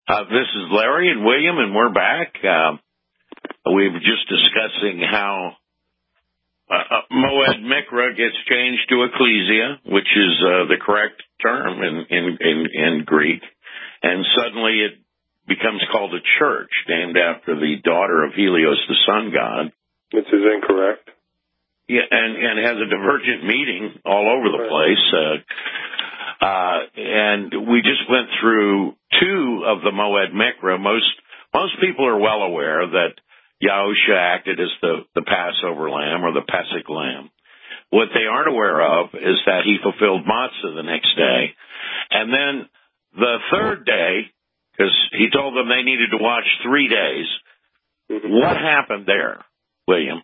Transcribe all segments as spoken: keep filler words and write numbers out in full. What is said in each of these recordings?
Uh, this is Larry and William, and we're back. Uh, we were just discussing how uh, Moed Mikra gets changed to Ecclesia, which is uh, the correct term in, in, in, in Greek, and suddenly it becomes called a church, named after the daughter of Helios, the sun god. This is incorrect. Yeah, and, and has a divergent meaning all over the place. Uh, uh, and we just went through two of the Moed Mikra. Most most people are well aware that Yahusha acted as the, the Passover lamb or the Pesach lamb. What they aren't aware of is that he fulfilled matzah the next day. And then the third day, because he told them they needed to watch three days, mm-hmm. What happened there, William?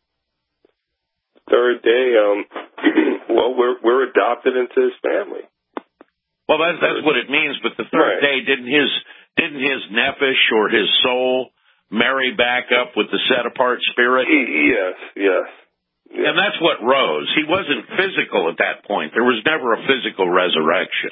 Third day, um, well, we're we're adopted into his family. Well, that's that's what it means. But the third right. day, didn't his didn't his nephesh or his soul marry back up with the set apart spirit? Yes, yes, yes. And that's what rose. He wasn't physical at that point. There was never a physical resurrection.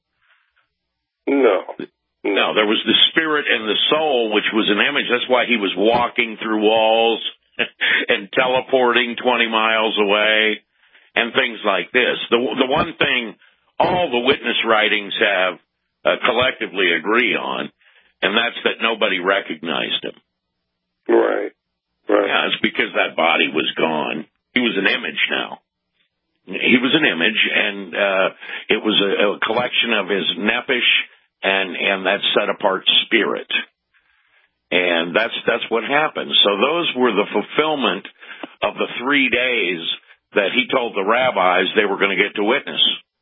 No. No, there was the spirit and the soul, which was an image. That's why he was walking through walls and teleporting twenty miles away and things like this. The the one thing all the witness writings have uh, collectively agree on, and that's that nobody recognized him. Right, right. Yeah, it's because that body was gone. He was an image now. He was an image, and uh, it was a, a collection of his nephesh and, and that set-apart spirit. And that's that's what happened. So those were the fulfillment of the three days that he told the rabbis they were going to get to witness.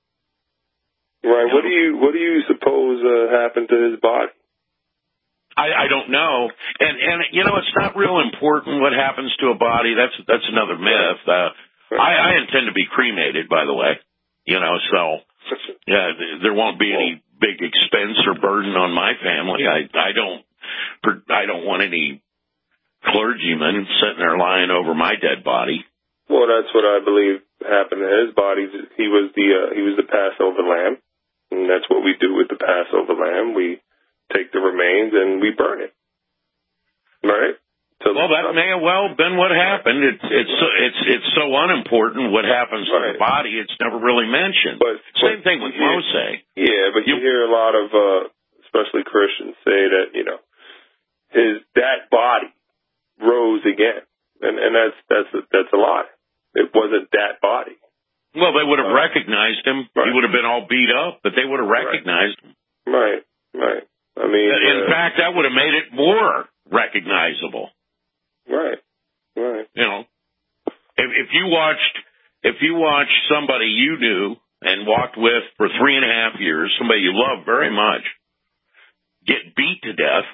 Right. What do you what do you suppose uh, happened to his body? I, I don't know, and and you know it's not real important what happens to a body. That's that's another myth. Uh, right. I, I intend to be cremated, by the way. You know, so yeah, there won't be any big expense or burden on my family. I I don't I don't want any clergymen sitting there lying over my dead body. Well, that's what I believe happened to his body. He was the uh, he was the Passover lamb, and that's what we do with the Passover lamb. We take the remains and we burn it. Right? So well, that may have well been what happened. It's it's so, it's it's so unimportant what happens right. to the body. It's never really mentioned. But, Same but thing with Moshe. Yeah, but you, you hear a lot of, uh, especially Christians, say that you know his that body rose again, and and that's that's a, that's a lie. It wasn't that body. Well, they would have uh, recognized him. Right. He would have been all beat up, but they would have recognized right. him. Right, right. I mean, in uh, fact, that would have made it more recognizable. Right, right. You know, if, if you watched, if you watched somebody you knew and walked with for three and a half years, somebody you loved very much, get beat to death,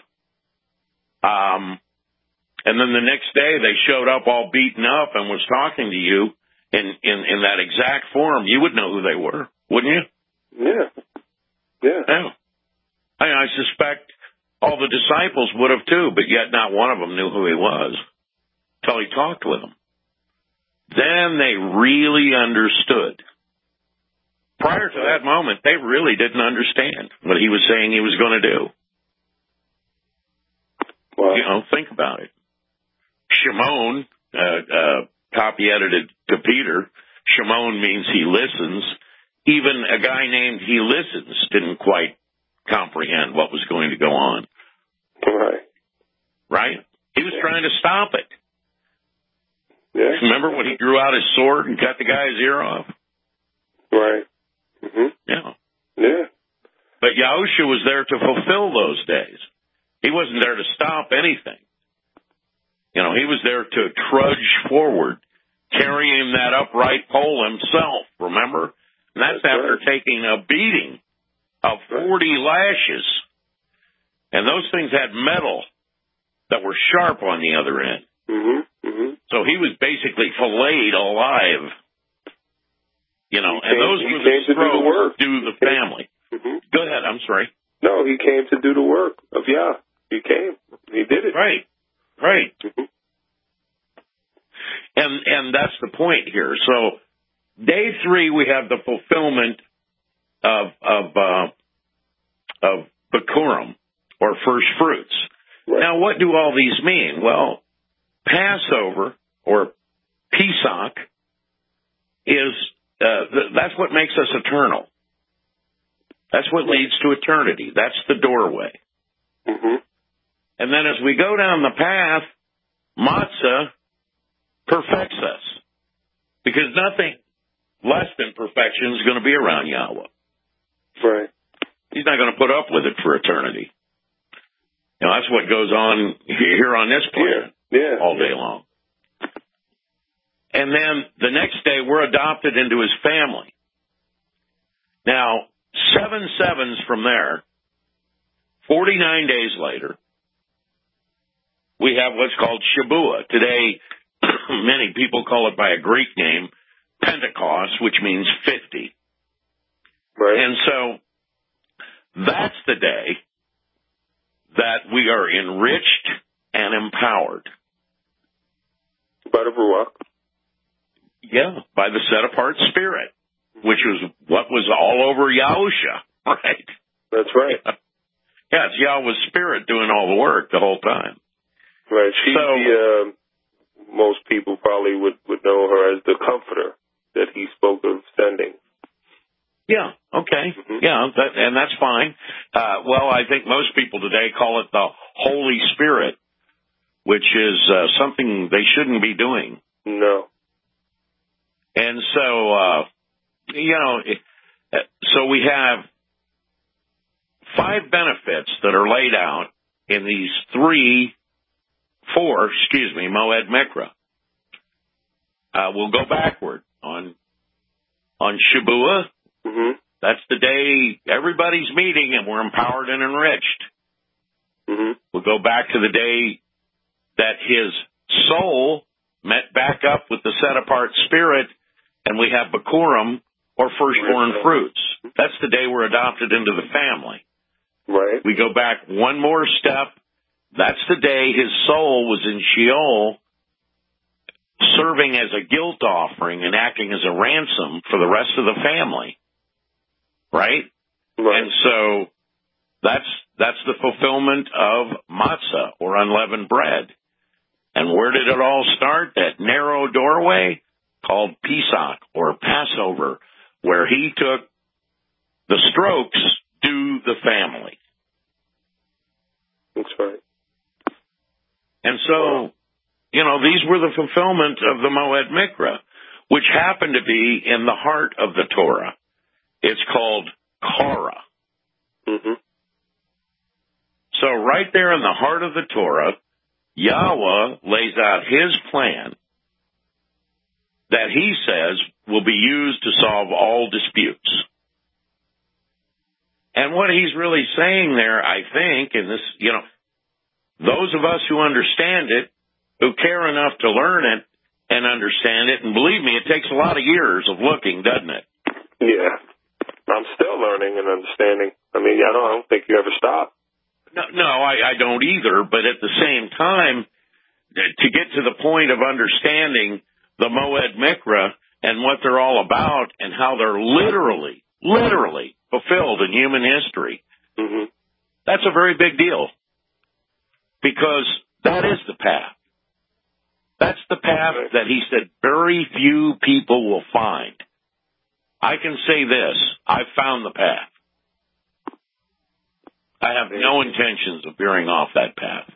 um, and then the next day they showed up all beaten up and was talking to you in, in, in that exact form, you would know who they were, wouldn't you? Yeah. Yeah. Yeah. I, I suspect all the disciples would have too, but yet not one of them knew who he was till he talked with them. Then they really understood. Prior to that moment, they really didn't understand what he was saying he was going to do. Well, you know, think about it. Shimon, uh, uh, copy edited to Peter, Shimon means he listens. Even a guy named He Listens didn't quite comprehend what was going to go on. Right. Right? He was yeah. trying to stop it. Yeah. Remember when he drew out his sword and cut the guy's ear off? Right. Mm-hmm. Yeah. Yeah. But Yahusha was there to fulfill those days. He wasn't there to stop anything. You know, he was there to trudge forward, carrying that upright pole himself, remember? And that's, that's after right. taking a beating of forty lashes. And those things had metal that were sharp on the other end. Mm-hmm. Mm-hmm. So he was basically filleted alive. You know, he and came, those were the strokes due to the family. Mm-hmm. Go ahead, I'm sorry. No, he came to do the work of Yah. He came. He did it. Right. Right. Mm-hmm. And and that's the point here. So day three, we have the fulfillment of of uh, of Bikurim, or first fruits. Right. Now, what do all these mean? Well, Passover or Pesach is uh, th- that's what makes us eternal. That's what leads to eternity. That's the doorway. Mm-hmm. And then as we go down the path, matzah perfects us. Because nothing less than perfection is going to be around Yahweh. Right. He's not going to put up with it for eternity. You know, that's what goes on here on this planet yeah. Yeah. all day long. And then the next day, we're adopted into his family. Now, seven sevens from there, forty-nine days later, we have what's called Shabuah. Today, many people call it by a Greek name, Pentecost, which means fifty. Right. And so that's the day that we are enriched and empowered. By the Ruach. Yeah, by the set-apart Spirit, which was what was all over Yahusha, right? That's right. Yeah, it's Yahweh's Spirit doing all the work the whole time. Right. She's so, the, uh, most people probably would, would know her as the Comforter that he spoke of sending. Yeah, okay. Mm-hmm. Yeah, that, and that's fine. Uh, well, I think most people today call it the Holy Spirit, which is uh, something they shouldn't be doing. No. And so, uh, you know, so we have five benefits that are laid out in these three, four, excuse me, Moed Mikra. Uh, we'll go backward on, on Shabuah. Mm-hmm. That's the day everybody's meeting and we're empowered and enriched. Mm-hmm. We'll go back to the day that his soul met back up with the set-apart Spirit, and we have Bikurim, or firstborn right. fruits. That's the day we're adopted into the family. Right. We go back one more step. That's the day his soul was in Sheol, serving as a guilt offering and acting as a ransom for the rest of the family. Right? Right. And so that's that's the fulfillment of matzah, or unleavened bread. And where did it all start? That narrow doorway called Pesach, or Passover, where he took the strokes to the family. That's right. And so, wow. you know, these were the fulfillment of the Moed Mikra, which happened to be in the heart of the Torah. It's called Korah. Mm-hmm. So right there in the heart of the Torah, Yahweh lays out his plan that he says will be used to solve all disputes. And what he's really saying there, I think, in this, you know, those of us who understand it, who care enough to learn it and understand it, and believe me, it takes a lot of years of looking, doesn't it? Yeah. I'm still learning and understanding. I mean, I don't, I don't think you ever stop. No, no I, I don't either, but at the same time, to get to the point of understanding the Moed Mikra and what they're all about and how they're literally, literally fulfilled in human history, mm-hmm. that's a very big deal. Because that is the path. That's the path that he said very few people will find. I can say this, I've found the path. I have no intentions of veering off that path.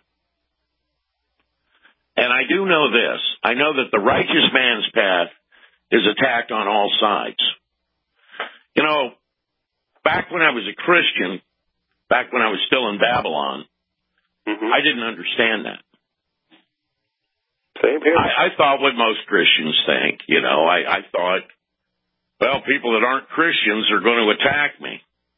And I do know this. I know that the righteous man's path is attacked on all sides. You know, back when I was a Christian, back when I was still in Babylon, mm-hmm. I didn't understand that. Same here. I, I thought what most Christians think. You know, I, I thought, well, people that aren't Christians are going to attack me.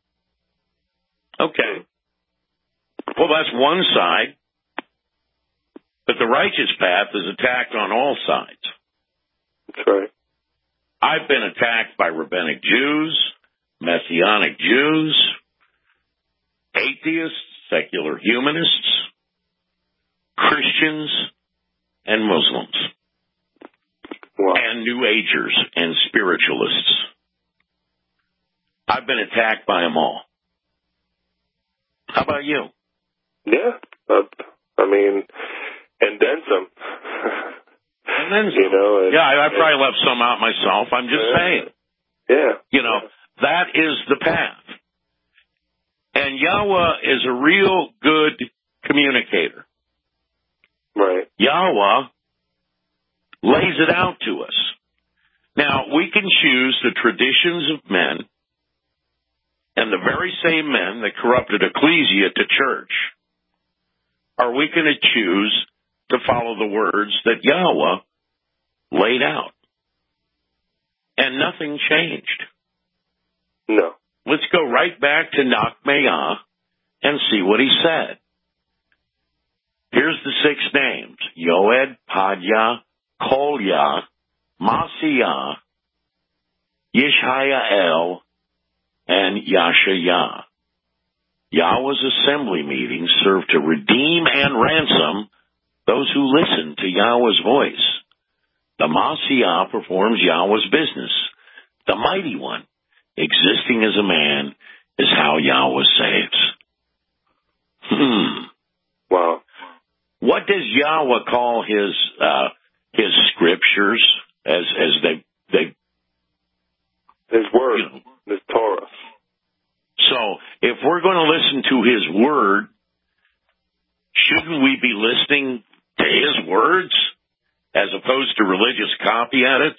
Okay. Well, that's one side. But the righteous path is attacked on all sides. That's right. I've been attacked by rabbinic Jews, Messianic Jews, atheists, secular humanists, Christians, and Muslims. Wow. And New Agers and spiritualists. I've been attacked by them all. How about you? Yeah. Uh, I mean, and then some. And then some. You know, and, yeah, I, I and, probably left some out myself. I'm just yeah, saying. Yeah. You know, yeah. that is the path. And Yahweh is a real good communicator. Right. Yahweh lays it out to us. Now, we can choose the traditions of men, and the very same men that corrupted ecclesia to church, or we can choose to follow the words that Yahweh laid out. And nothing changed. No. Let's go right back to Nachmeyah and see what he said. Here's the six names: Yoed, Padya, Kolya, Masiyah, Yishayael, and Yashayah. Yahweh's assembly meetings serve to redeem and ransom those who listen to Yahweh's voice. The Masiyah performs Yahweh's business. The Mighty One, existing as a man, is how Yahweh saves. Hmm. Wow. What does Yahweh call his uh, his scriptures as as they they his word, you know. His Torah. So if we're going to listen to his word, shouldn't we be listening to his words as opposed to religious copy edits?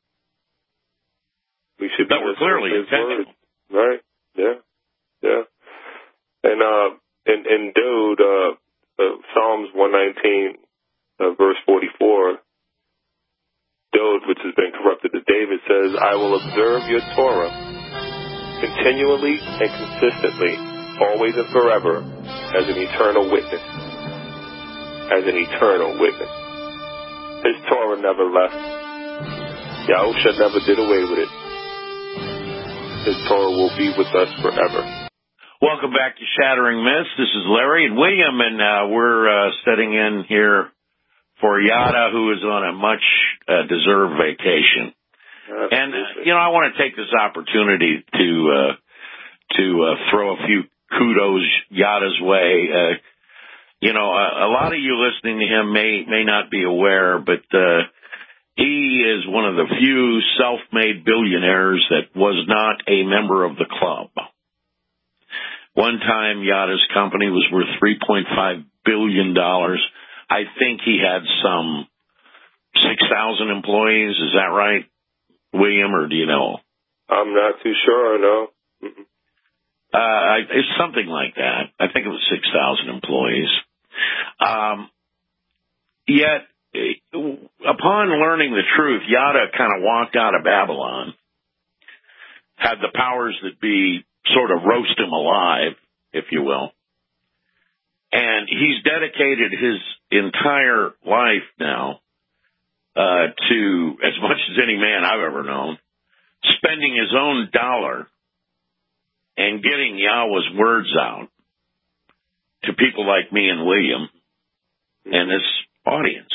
We should be that were clearly his intentional. Words. Right? Yeah. Yeah. And uh, in in Dode, uh, uh, Psalms one nineteen, uh, verse forty-four. Dode, which has been corrupted to David, says, "I will observe your Torah continually and consistently, always and forever, as an eternal witness." As an eternal witness. His Torah never left. Yahusha never did away with it. His Torah will be with us forever. Welcome back to Shattering Myths. This is Larry and William, and uh, we're uh, sitting in here for Yada, who is on a much uh, deserved vacation. Absolutely. And uh, you know, I want to take this opportunity to uh, to uh, throw a few kudos Yada's way. Uh, you know, a, a lot of you listening to him may may not be aware, but uh, he is one of the few self-made billionaires that was not a member of the club. One time, Yada's company was worth three point five billion dollars. I think he had some six thousand employees. Is that right, William, or do you know? I'm not too sure, no. Uh, it's something like that. I think it was six thousand employees. Um, yet, upon learning the truth, Yada kind of walked out of Babylon, had the powers that be sort of roast him alive, if you will. And he's dedicated his entire life now uh, to, as much as any man I've ever known, spending his own dollar and getting Yahweh's words out to people like me and William and this audience.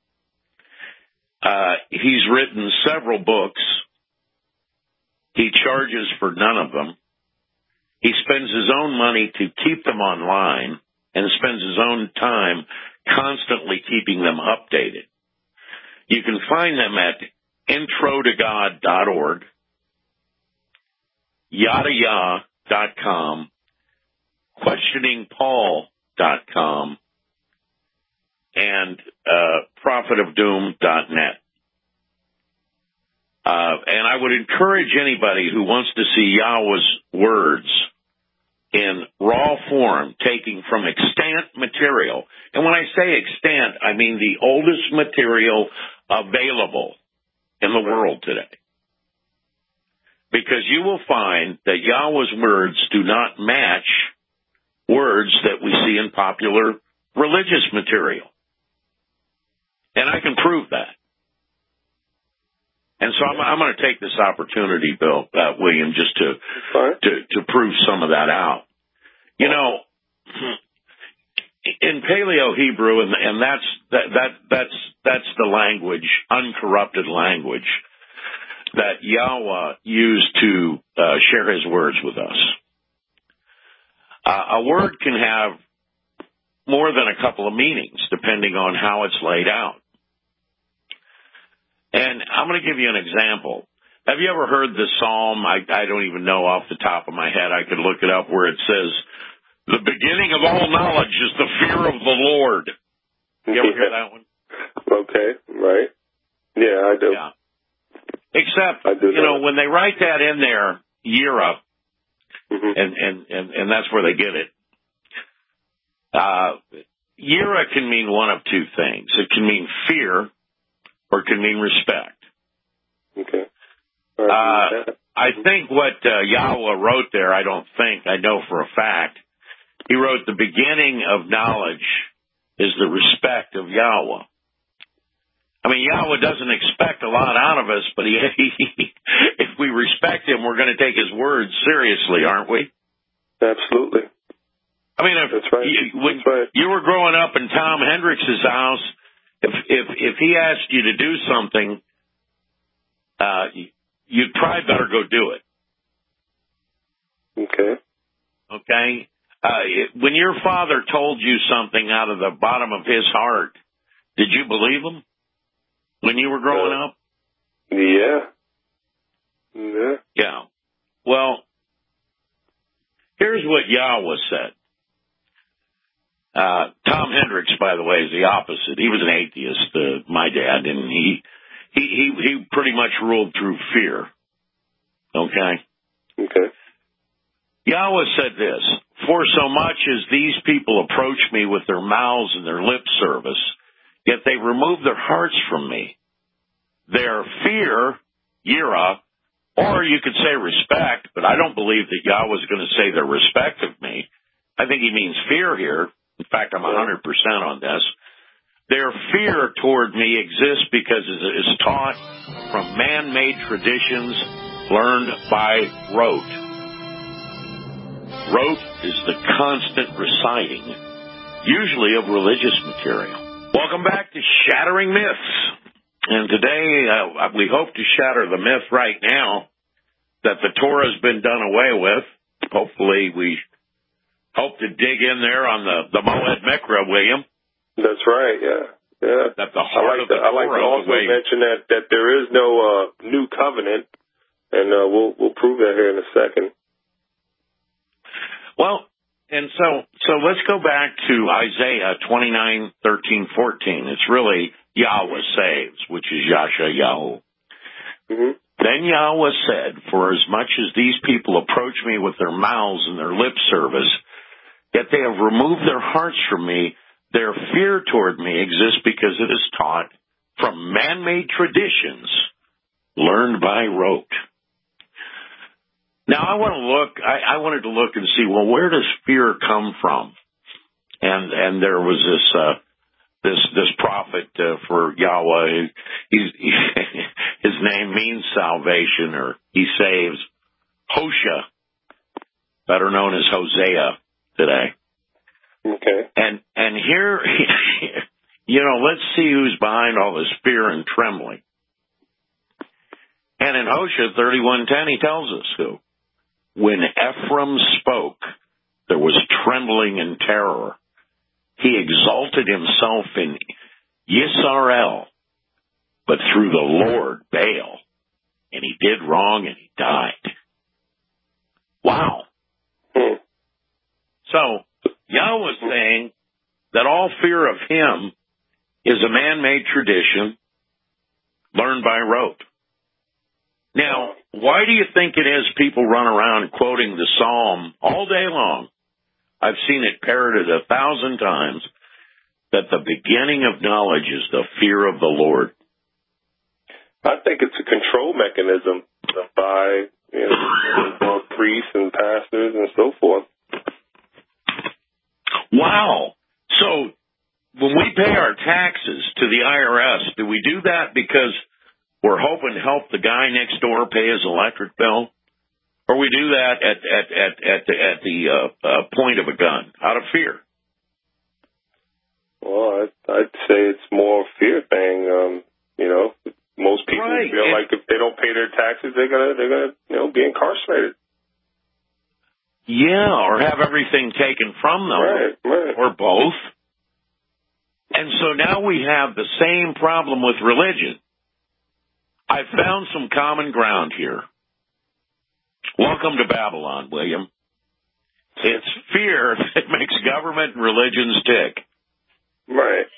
Uh, he's written several books. He charges for none of them. He spends his own money to keep them online and spends his own time constantly keeping them updated. You can find them at intro to god dot org, yadayah dot com, questioning paul dot com, and uh, prophet of doom dot net. Uh, and I would encourage anybody who wants to see Yahweh's words in raw form, taking from extant material. And when I say extant, I mean the oldest material available in the world today. Because you will find that Yahweh's words do not match words that we see in popular religious material. And I can prove that. And so I'm, I'm going to take this opportunity, Bill, uh, William, just to, to to prove some of that out. You know, in Paleo Hebrew, and, and that's that, that that's that's the language, uncorrupted language, that Yahweh used to uh, share His words with us. Uh, a word can have more than a couple of meanings, depending on how it's laid out. And I'm going to give you an example. Have you ever heard the psalm? I, I don't even know off the top of my head. I could look it up, where it says, "The beginning of all knowledge is the fear of the Lord." You ever hear that one? Okay, right. Yeah, I do. Yeah. Except, I do you know, know. when they write that in there, Yira, mm-hmm. and, and, and, and that's where they get it. Uh, Yira can mean one of two things. It can mean fear, or it can mean respect. Okay. Uh, I think what uh, Yahweh wrote there, I don't think, I know for a fact, he wrote, "The beginning of knowledge is the respect of Yahweh." I mean, Yahweh doesn't expect a lot out of us, but he, he, if we respect him, we're going to take his words seriously, aren't we? Absolutely. I mean, if That's right. you, when That's right. you were growing up in Tom Hendricks's house, if if if he asked you to do something, uh, you'd probably better go do it. Okay. Okay? Uh, it, when your father told you something out of the bottom of his heart, did you believe him when you were growing uh, up? Yeah. Yeah. Yeah. Well, here's what Yahweh said. Uh, Tom Hendricks, by the way, is the opposite. He was an atheist, uh, my dad, and he, he, he, he pretty much ruled through fear. Okay? Okay. Yahweh said this, "For so much as these people approach me with their mouths and their lip service, yet they remove their hearts from me. Their fear, yira, or you could say respect, but I don't believe that Yahweh's going to say their respect of me. I think he means fear here. In fact, I'm one hundred percent on this. Their fear toward me exists because it is taught from man-made traditions learned by rote." Rote is the constant reciting, usually of religious material. Welcome back to Shattering Myths. And today, uh, we hope to shatter the myth right now that the Torah's been done away with. Hopefully, we hope to dig in there on the, the Moed Mikra, William. That's right, yeah. Yeah. That the heart I like of the to, I like to Torah, also mention that, that there is no uh, new covenant, and uh, we'll we'll prove that here in a second. Well, and so so let's go back to Isaiah twenty-nine, thirteen, fourteen. It's really Yahweh saves, which is Yasha Yahu. Mm-hmm. Then Yahweh said, "For as much as these people approach me with their mouths and their lip service, yet they have removed their hearts from me, their fear toward me exists because it is taught from man-made traditions learned by rote." Now, I want to look, I, I wanted to look and see, well, where does fear come from? And, and there was this, uh, this, this prophet, uh, for Yahweh. He's, he, his name means salvation, or he saves. Hosea, better known as Hosea today. Okay. And, and here, you know, let's see who's behind all this fear and trembling. And in Hosea thirty-one ten, he tells us who. "When Ephraim spoke, there was trembling and terror. He exalted himself in Yisrael, but through the Lord, Baal, and he did wrong and he died." Wow. Hmm. So, Yahweh's saying that all fear of him is a man-made tradition learned by rote. Now, why do you think it is people run around quoting the Psalm all day long? I've seen it parroted a thousand times, that the beginning of knowledge is the fear of the Lord. I think it's a control mechanism by, you know, priests and pastors and so forth. Wow. So when we pay our taxes to the I R S, do we do that because we're hoping to help the guy next door pay his electric bill? Or we do that at at at at the, at the uh, uh, point of a gun, out of fear? Well, I'd, I'd say it's more a fear thing. Um, you know, most people right. feel and, like if they don't pay their taxes, they're gonna they're gonna you know be incarcerated. Yeah, or have everything taken from them, right, right. or both. And so now we have the same problem with religion. I found some common ground here. Welcome to Babylon, William. It's fear that makes government and religions tick. Right.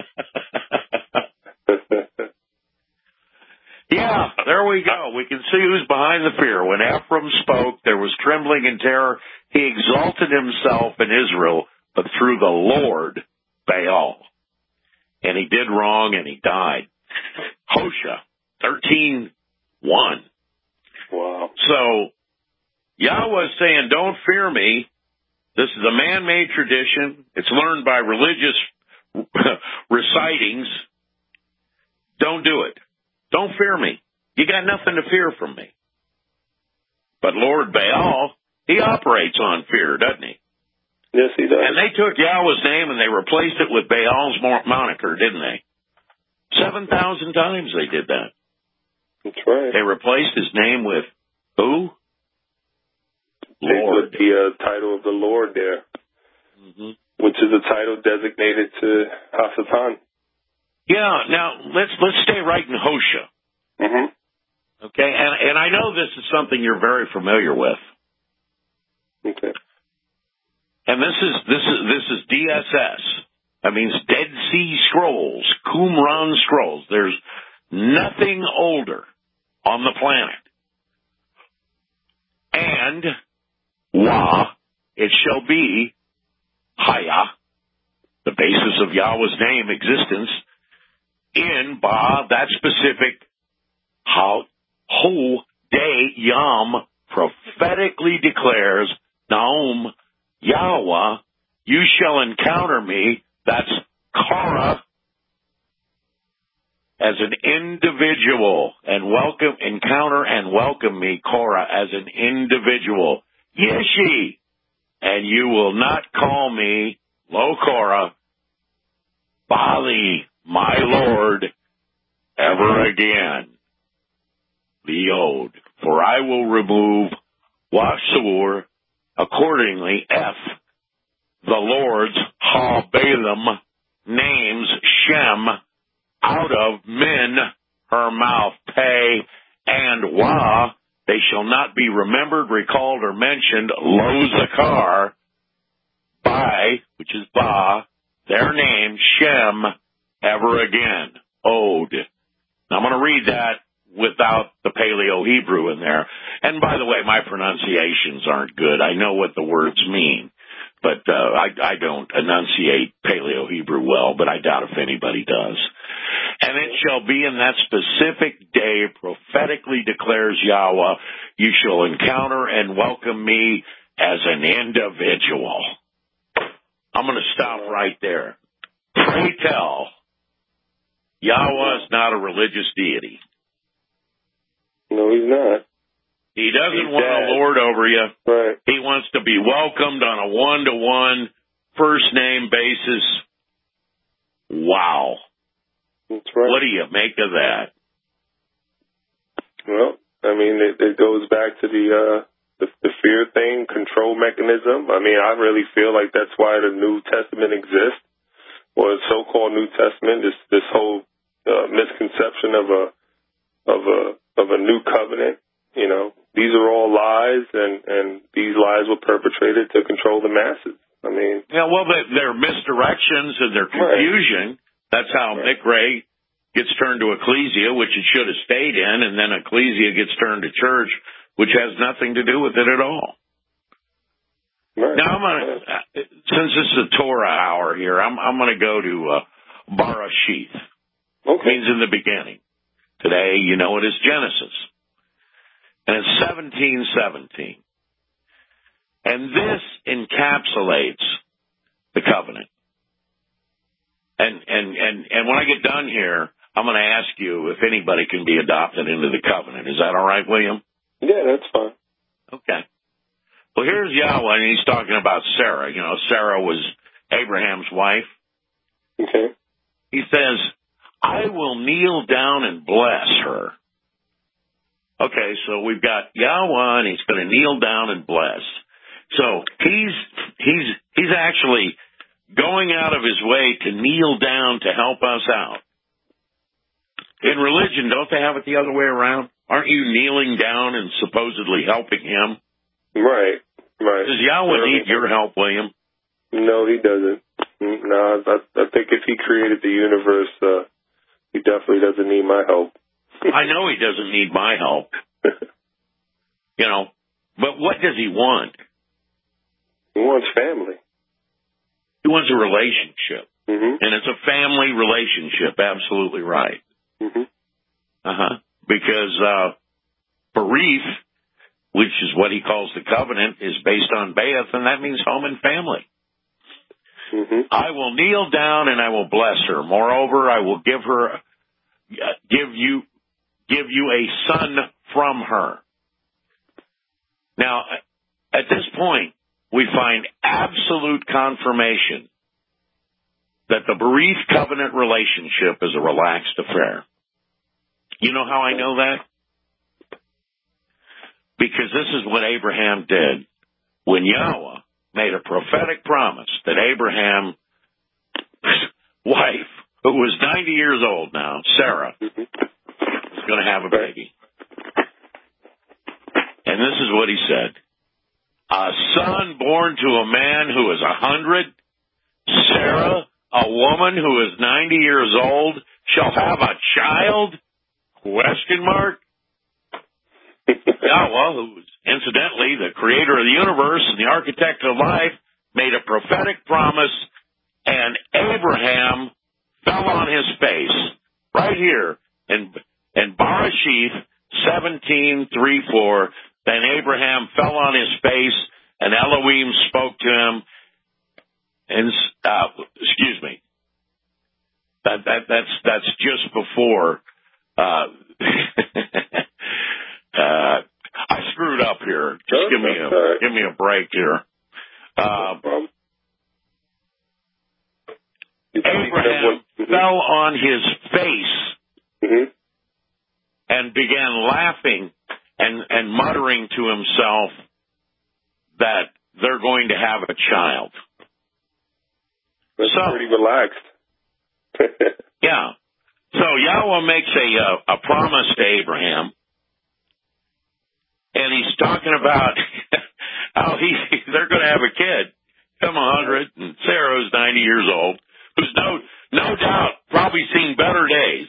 Yeah, there we go. We can see who's behind the fear. When Ephraim spoke, there was trembling and terror. He exalted himself in Israel, but through the Lord, Baal. And he did wrong and he died. Hosea thirteen one. Wow. So, Yahweh is saying, don't fear me. This is a man-made tradition. It's learned by religious recitings. Don't do it. Don't fear me. You got nothing to fear from me. But Lord Baal, he operates on fear, doesn't he? Yes, he does. And they took Yahweh's name and they replaced it with Baal's moniker, didn't they? seven thousand times they did that. That's right. They replaced his name with who? Lord. They put the uh, title of the Lord there, mm-hmm. which is a title designated to Hasatan. Yeah. Now let's let's stay right in Hosea. Mm-hmm. Okay, and and I know this is something you're very familiar with. Okay. And this is this is this is D S S. That means Dead Sea Scrolls, Qumran Scrolls. There's nothing older on the planet. And Wa, it shall be Haya, the basis of Yahweh's name existence, in Ba, that specific how Ho Day Yam prophetically declares, Naum Yahweh, you shall encounter me, that's Korah, as an individual, and welcome, encounter and welcome me, Korah, as an individual. Yeshi, and you will not call me, Lo Korah, Bali, my Lord, ever again. Behold, for I will remove Washur, accordingly, F, the Lord's Ha Balaam names Shem out of Min, her mouth, Pei, and Wa, they shall not be remembered, recalled, or mentioned, Lo Zakar, by, which is Ba, their name, Shem, ever again. Od. Now I'm going to read that without the Paleo-Hebrew in there. And by the way, my pronunciations aren't good. I know what the words mean, but uh, I, I don't enunciate Paleo-Hebrew well, but I doubt if anybody does. And it shall be in that specific day, prophetically declares Yahweh, you shall encounter and welcome me as an individual. I'm going to stop right there. Pray tell, Yahweh is not a religious deity. No, he's not. He doesn't he's want dead. to lord over you. Right. He wants to be welcomed on a one-to-one, first-name basis. Wow. That's right. What do you make of that? Well, I mean, it, it goes back to the, uh, the the fear thing, control mechanism. I mean, I really feel like that's why the New Testament exists, or the so-called New Testament. This this whole uh, misconception of a of a of a new covenant. You know, these are all lies, and and these lies were perpetrated to control the masses. I mean, yeah, well, they're, they're misdirections and they're confusion. Right. That's how right. Mikre gets turned to ecclesia, which it should have stayed in, and then ecclesia gets turned to church, which has nothing to do with it at all. Right. Now, I'm gonna, right. since this is a Torah hour here, I'm, I'm going to go to uh, Barashith. Okay. Means in the beginning. Today, you know it is Genesis. And it's seventeen seventeen. And this encapsulates the covenant. And, and, and, and when I get done here, I'm going to ask you if anybody can be adopted into the covenant. Is that all right, William? Yeah, that's fine. Okay. Well, here's Yahweh, and he's talking about Sarah. You know, Sarah was Abraham's wife. Okay. He says, I will kneel down and bless her. Okay, so we've got Yahweh, and he's going to kneel down and bless. So he's he's he's actually going out of his way to kneel down to help us out. In religion, don't they have it the other way around? Aren't you kneeling down and supposedly helping him? Right, right. Does Yahweh need your help, William? No, he doesn't. No, I, I think if he created the universe, uh, he definitely doesn't need my help. I know he doesn't need my help. You know, but what does he want? He wants family. He wants a relationship. Mm-hmm. And it's a family relationship, absolutely right. Mm-hmm. Uh-huh. Because uh, Berith, which is what he calls the covenant, is based on Be'eth, and that means home and family. Mm-hmm. I will kneel down and I will bless her. Moreover, I will give her, give you, give you a son from her. Now, at this point, we find absolute confirmation that the Berith covenant relationship is a relaxed affair. You know how I know that? Because this is what Abraham did. When Yahweh made a prophetic promise that Abraham's wife, who was ninety years old now, Sarah, was going to have a baby. And this is what he said. A son born to a man who is a hundred, Sarah, a woman who is ninety years old, shall have a child? Question mark. Yahweh, who is incidentally the creator of the universe and the architect of life, made a prophetic promise, and Abraham fell on his face right here in, in Bereshith seventeen, three, four. Then Abraham fell on his face, and Elohim spoke to him. And uh, excuse me, that that that's that's just before. Uh, uh, I screwed up here. Just give me a give me a break here. Uh, Abraham fell on his face mm-hmm. and began laughing and and muttering to himself that they're going to have a child. That's so, pretty relaxed. Yeah. So Yahweh makes a, a a promise to Abraham, and he's talking about how he they're going to have a kid, come a hundred, and Sarah's ninety years old, who's no no doubt probably seen better days.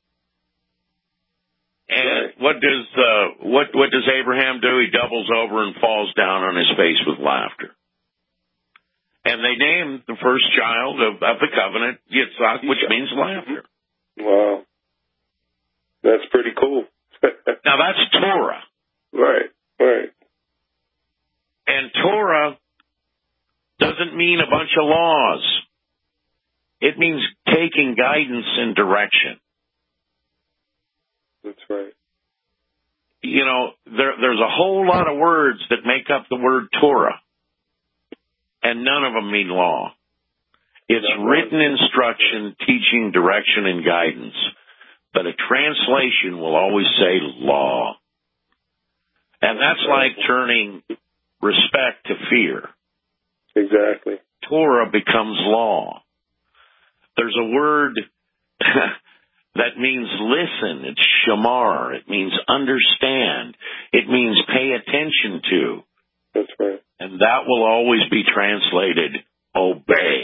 And what does uh, what what does Abraham do? He doubles over and falls down on his face with laughter. And they named the first child of, of the covenant Yitzhak, which means laughter. Wow. That's pretty cool. Now, that's Torah. Right, right. And Torah doesn't mean a bunch of laws. It means taking guidance and direction. That's right. You know, there, there's a whole lot of words that make up the word Torah, and none of them mean law. It's written instruction, teaching, direction, and guidance. But a translation will always say law. And that's like turning respect to fear. Exactly. Torah becomes law. There's a word that means listen. It's shamar. It means understand. It means pay attention to. That's right. And that will always be translated obey.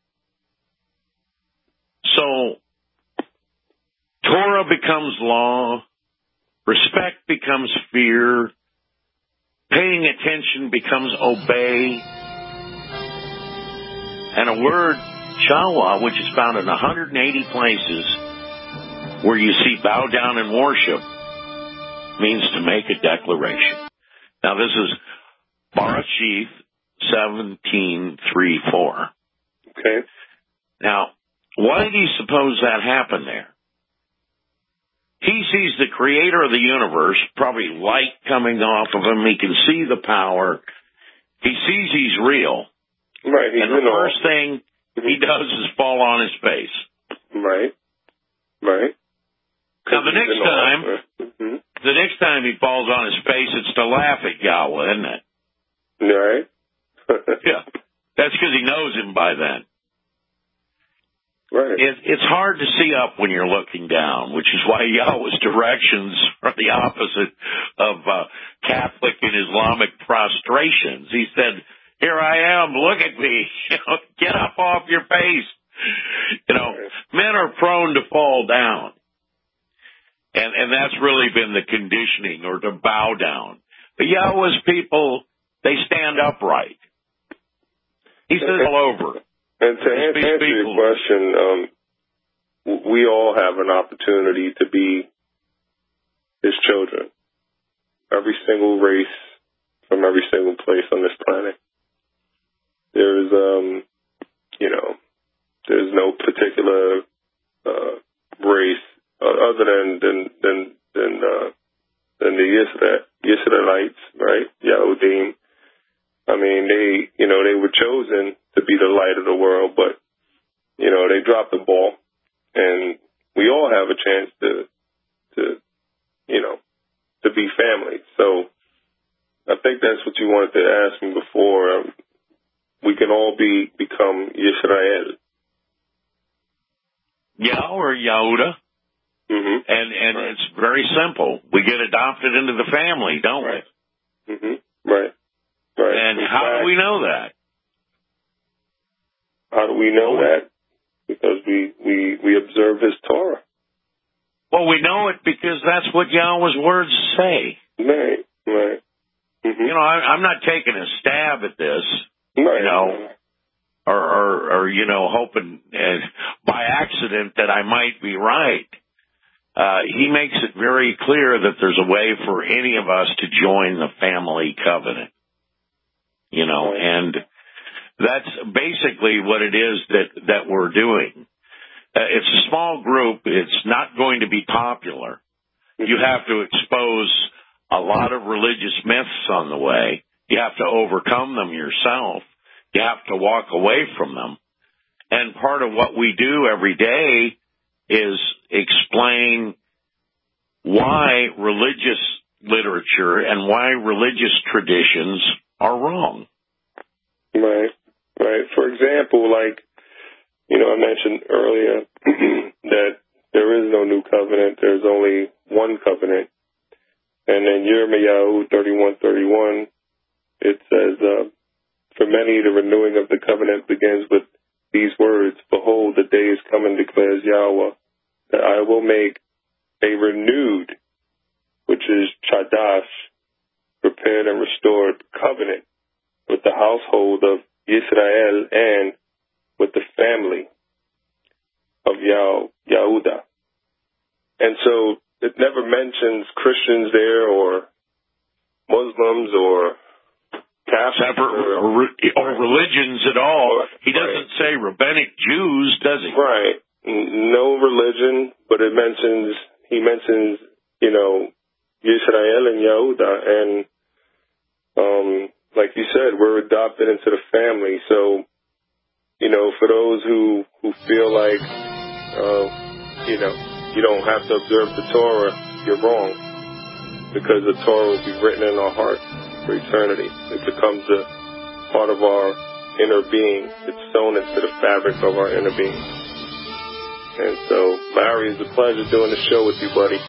So, Torah becomes law, respect becomes fear, paying attention becomes obey, and a word, Shawa, which is found in one hundred eighty places where you see bow down and worship, means to make a declaration. Now this is Bereshith seventeen, three, four. Okay. Now, why do you suppose that happened there? He sees the creator of the universe, probably light coming off of him. He can see the power. He sees he's real. Right. He's and the all. first thing he does is fall on his face. Right. Right. Now, the next time, mm-hmm. the next time he falls on his face, it's to laugh at Yahweh, isn't it? Right. Yeah. That's because he knows him by then. Right. It, it's hard to see up when you're looking down, which is why Yahweh's directions are the opposite of uh, Catholic and Islamic prostrations. He said, "Here I am, look at me, you know, get up off your face." You know, men are prone to fall down. And, and that's really been the conditioning, or to bow down. But Yahweh's people, they stand upright. He says all over. And to answer, answer your question, um, we all have an opportunity to be his children. Every single race from every single place on this planet. There's, um, you know, there's no particular uh, race uh, other than than than than, uh, than the Yisrael, Yisraelites, right? Yahudim. I mean, they, you know, they were chosen to be the light of the world, but, you know, they dropped the ball, and we all have a chance to, to, you know, to be family. So I think that's what you wanted to ask me before. Um, we can all be, become Yisrael. Yeah, or Yehuda. Mm-hmm. And, and right. It's very simple. We get adopted into the family, don't right. we? Mm-hmm. Right. Right. And In how fact, do we know that? How do we know that? Because we, we, we observe his Torah. Well, we know it because that's what Yahweh's words say. Right, right. Mm-hmm. You know, I, I'm not taking a stab at this, right. you know, or, or, or, you know, hoping uh, by accident that I might be right. Uh, he makes it very clear that there's a way for any of us to join the family covenant. You know, right. And that's basically what it is that, that we're doing. Uh, it's a small group. It's not going to be popular. You have to expose a lot of religious myths on the way. You have to overcome them yourself. You have to walk away from them. And part of what we do every day is explain why religious literature and why religious traditions are wrong. Right, right. For example, like, you know, I mentioned earlier that there is no new covenant. There's only one covenant. And in Yirmiyahu thirty-one thirty-one, it says, uh, for many, the renewing of the covenant begins with these words, "Behold, the day is coming, declares Yahweh, that I will make a renewed," which is Chadash, prepared and restored covenant with the household of Yisrael and with the family of Yah- Yahuda. And so it never mentions Christians there or Muslims or Catholics or, or, or religions at all. Or, he doesn't right. say rabbinic Jews, does he? Right. No religion, but it mentions, he mentions, you know, Yisrael and Yahuda. And, um, like you said, we're adopted into the family. So, you know, for those who, who feel like, uh, you know, you don't have to observe the Torah, you're wrong. Because the Torah will be written in our hearts for eternity. It becomes a part of our inner being. It's sewn into the fabric of our inner being. And so, Larry, it's a pleasure doing the show with you, buddy.